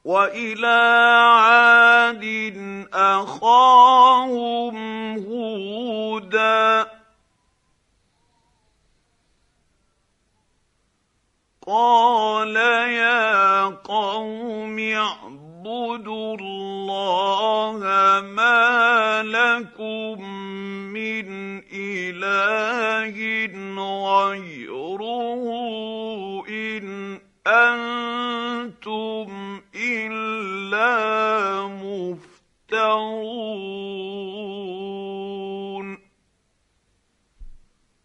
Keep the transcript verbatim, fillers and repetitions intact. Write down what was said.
وإلى عاد أخاهم هودا قال يا قوم اعبدوا الله ما لكم من إله غيره إن أنتم